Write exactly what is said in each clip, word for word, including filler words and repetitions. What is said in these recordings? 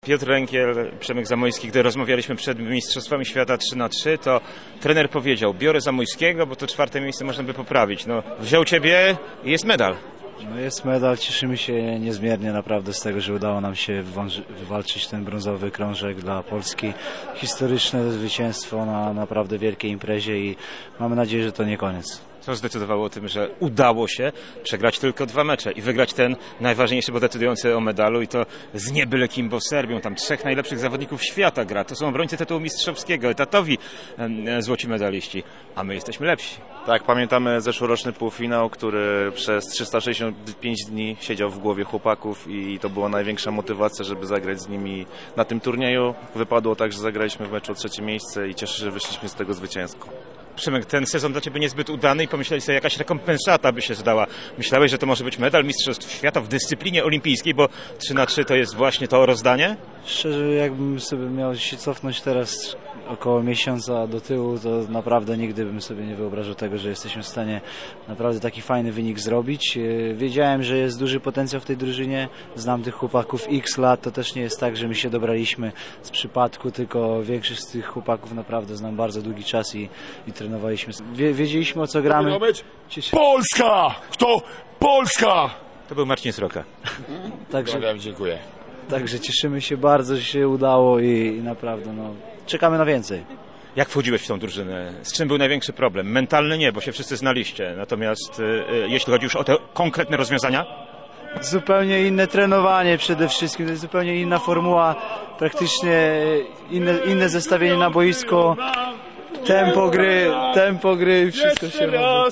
Piotr Rękiel, Przemek Zamojski. Gdy rozmawialiśmy przed Mistrzostwami Świata trzy na trzy, to trener powiedział: biorę Zamojskiego, bo to czwarte miejsce można by poprawić. No, wziął ciebie i jest medal. No jest medal, cieszymy się niezmiernie naprawdę z tego, że udało nam się wywalczyć ten brązowy krążek dla Polski. Historyczne zwycięstwo na naprawdę wielkiej imprezie i mamy nadzieję, że to nie koniec. Co zdecydowało o tym, że udało się przegrać tylko dwa mecze i wygrać ten najważniejszy, bo decydujący o medalu, i to z nie byle kim, bo z Serbią. Tam trzech najlepszych zawodników świata gra. To są obrońcy tytułu mistrzowskiego, etatowi e, złoci medaliści, a my jesteśmy lepsi. Tak, pamiętamy zeszłoroczny półfinał, który przez trzysta sześćdziesiąt pięć dni siedział w głowie chłopaków i to była największa motywacja, żeby zagrać z nimi na tym turnieju. Wypadło tak, że zagraliśmy w meczu o trzecie miejsce i cieszę się, że wyszliśmy z tego zwycięsko. Przemek, ten sezon dla ciebie niezbyt udany i pomyśleli sobie, jakaś rekompensata by się zdała. Myślałeś, że to może być medal Mistrzostw Świata w dyscyplinie olimpijskiej, bo trzy na trzy to jest właśnie to rozdanie? Szczerze, jakbym sobie miał się cofnąć teraz około miesiąca do tyłu, to naprawdę nigdy bym sobie nie wyobrażał tego, że jesteśmy w stanie naprawdę taki fajny wynik zrobić. Wiedziałem, że jest duży potencjał w tej drużynie, znam tych chłopaków x lat, to też nie jest tak, że my się dobraliśmy z przypadku, tylko większość z tych chłopaków naprawdę znam bardzo długi czas i, i trenowaliśmy. Wiedzieliśmy, o co gramy. Polska! Kto? Polska! To był Marcin Sroka. Także, dziękuję. Także cieszymy się bardzo, że się udało i, i naprawdę no, czekamy na więcej. Jak wchodziłeś w tą drużynę? Z czym był największy problem? Mentalny nie, bo się wszyscy znaliście. Natomiast y, y, jeśli chodzi już o te konkretne rozwiązania? Zupełnie inne trenowanie przede wszystkim, to jest zupełnie inna formuła, praktycznie inne, inne zestawienie na boisko, tempo gry, tempo gry, wszystko się robi.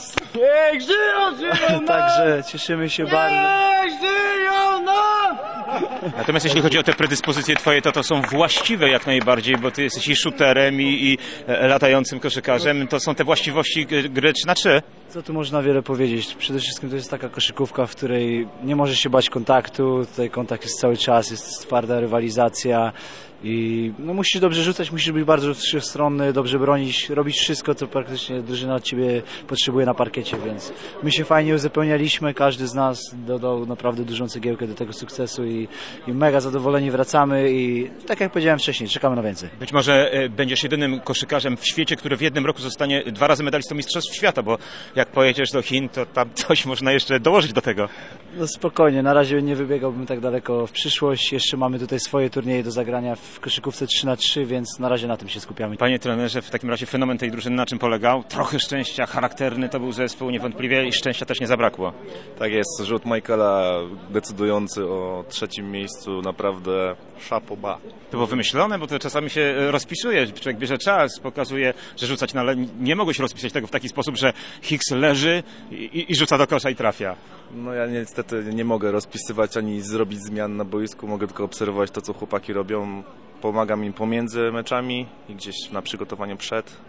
Także cieszymy się bardzo. Natomiast jeśli chodzi o te predyspozycje twoje, to to są właściwe jak najbardziej, bo ty jesteś i shooterem, i, i latającym koszykarzem. To są te właściwości gry trzy na trzy. Co tu można wiele powiedzieć? Przede wszystkim to jest taka koszykówka, w której nie możesz się bać kontaktu. Tutaj kontakt jest cały czas, jest twarda rywalizacja i no, musisz dobrze rzucać, musisz być bardzo wszechstronny, dobrze bronić, robić wszystko, co praktycznie drużyna od ciebie potrzebuje na parkiecie, więc my się fajnie uzupełnialiśmy, każdy z nas dodał naprawdę dużą cegiełkę do tego sukcesu i, i mega zadowoleni wracamy i tak jak powiedziałem wcześniej, czekamy na więcej. Być może e, będziesz jedynym koszykarzem w świecie, który w jednym roku zostanie dwa razy medalistą Mistrzostw Świata, bo jak pojedziesz do Chin, to tam coś można jeszcze dołożyć do tego. No spokojnie, na razie nie wybiegałbym tak daleko w przyszłość, jeszcze mamy tutaj swoje turnieje do zagrania w koszykówce trzy na trzy, więc na razie na tym się skupiamy. Panie trenerze, w takim razie fenomen tej drużyny na czym polegał? Trochę szczęścia, charakterny to był zespół niewątpliwie i szczęścia też nie zabrakło. Tak jest, rzut Michaela decydujący o trzecim miejscu, naprawdę chapeau bas. To było wymyślone, bo to czasami się rozpisuje, człowiek bierze czas, pokazuje, że rzucać, no ale nie mogłeś rozpisać tego w taki sposób, że Hicks leży i, i rzuca do kosza i trafia. No ja niestety nie mogę rozpisywać ani zrobić zmian na boisku, mogę tylko obserwować to, co chłopaki robią. Pomagam im pomiędzy meczami i gdzieś na przygotowaniu przed.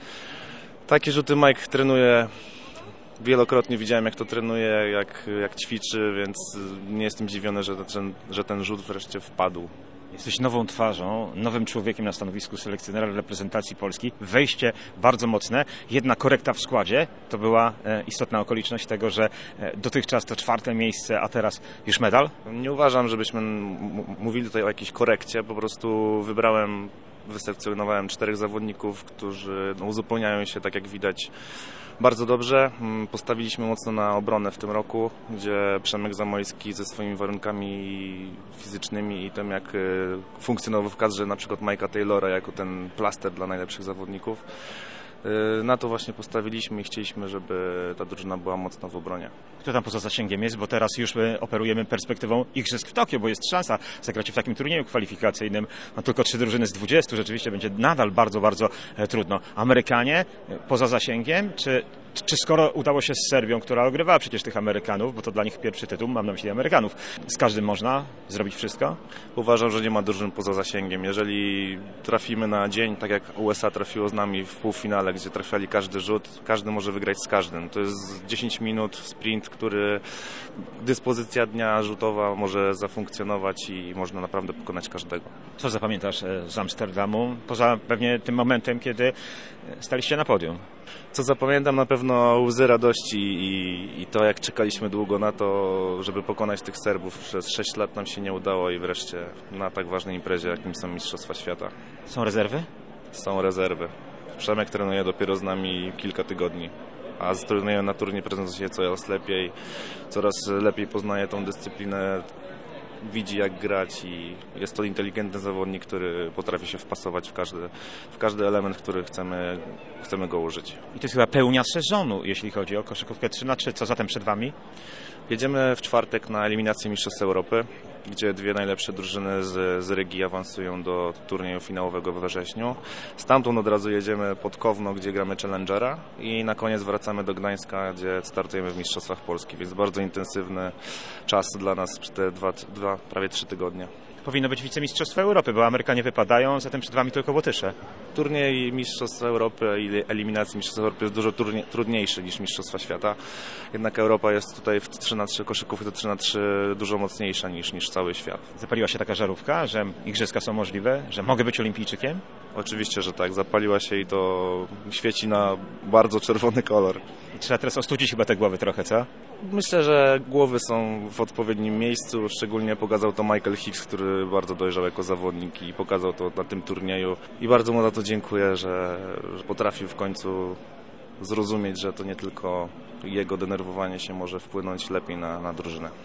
Takie rzuty Mike trenuje. Wielokrotnie widziałem, jak to trenuje, jak, jak ćwiczy, więc nie jestem zdziwiony, że ten, że ten rzut wreszcie wpadł. Jesteś nową twarzą, nowym człowiekiem na stanowisku selekcjonera reprezentacji Polski. Wejście bardzo mocne, jedna korekta w składzie. To była e, istotna okoliczność tego, że e, dotychczas to czwarte miejsce, a teraz już medal. Nie uważam, żebyśmy mówili tutaj o jakiejś korekcie. Po prostu wybrałem, wyselekcjonowałem czterech zawodników, którzy no, uzupełniają się, tak jak widać, bardzo dobrze. Postawiliśmy mocno na obronę w tym roku, gdzie Przemek Zamojski ze swoimi warunkami fizycznymi i tym, jak funkcjonował w kadrze na przykład Mike'a Taylora jako ten plaster dla najlepszych zawodników. Na to właśnie postawiliśmy i chcieliśmy, żeby ta drużyna była mocno w obronie. Kto tam poza zasięgiem jest, bo teraz już operujemy perspektywą igrzysk w Tokio, bo jest szansa zagrać w takim turnieju kwalifikacyjnym. No tylko trzy drużyny z dwudziestu, rzeczywiście będzie nadal bardzo, bardzo trudno. Amerykanie poza zasięgiem, czy, czy skoro udało się z Serbią, która ogrywała przecież tych Amerykanów, bo to dla nich pierwszy tytuł, mam na myśli Amerykanów, z każdym można zrobić wszystko? Uważam, że nie ma drużyn poza zasięgiem. Jeżeli trafimy na dzień, tak jak U S A trafiło z nami w półfinale, gdzie trafiali każdy rzut, każdy może wygrać z każdym. To jest dziesięć minut, sprint, który dyspozycja dnia rzutowa może zafunkcjonować i można naprawdę pokonać każdego. Co zapamiętasz z Amsterdamu, poza pewnie tym momentem, kiedy staliście na podium? Co zapamiętam, na pewno łzy radości i, i to, jak czekaliśmy długo na to, żeby pokonać tych Serbów. Przez sześć lat nam się nie udało i wreszcie na tak ważnej imprezie, jakim są Mistrzostwa Świata. Są rezerwy? Są rezerwy. Przemek trenuje dopiero z nami kilka tygodni, a z turnieju na turniej prezentuje się coraz lepiej, coraz lepiej poznaje tą dyscyplinę, widzi jak grać i jest to inteligentny zawodnik, który potrafi się wpasować w każdy, w każdy element, który chcemy, chcemy go użyć. I to jest chyba pełnia sezonu, jeśli chodzi o koszykówkę trzy na trzy. Co zatem przed Wami? Jedziemy w czwartek na eliminację Mistrzostw Europy, gdzie dwie najlepsze drużyny z, z Rygii awansują do turnieju finałowego we wrześniu. Stamtąd od razu jedziemy pod Kowno, gdzie gramy Challengera i na koniec wracamy do Gdańska, gdzie startujemy w Mistrzostwach Polski, więc bardzo intensywny czas dla nas przez te dwa, dwa prawie trzy tygodnie. Powinno być wicemistrzostwo Europy, bo Amerykanie wypadają, zatem przed Wami tylko Łotysze. Turniej Mistrzostw Europy i eliminacji Mistrzostw Europy jest dużo turnie, trudniejszy niż Mistrzostwa Świata. Jednak Europa jest tutaj w trzy na trzy koszykówce, to trzy na trzy dużo mocniejsza niż, niż cały świat. Zapaliła się taka żarówka, że igrzyska są możliwe, że mogę być olimpijczykiem? Oczywiście, że tak. Zapaliła się i to świeci na bardzo czerwony kolor. I trzeba teraz ostudzić chyba te głowy trochę, co? Myślę, że głowy są w odpowiednim miejscu. Szczególnie pokazał to Michael Hicks, który bardzo dojrzał jako zawodnik i pokazał to na tym turnieju. I bardzo mu za to dziękuję, że, że potrafił w końcu zrozumieć, że to nie tylko jego denerwowanie się może wpłynąć lepiej na, na drużynę.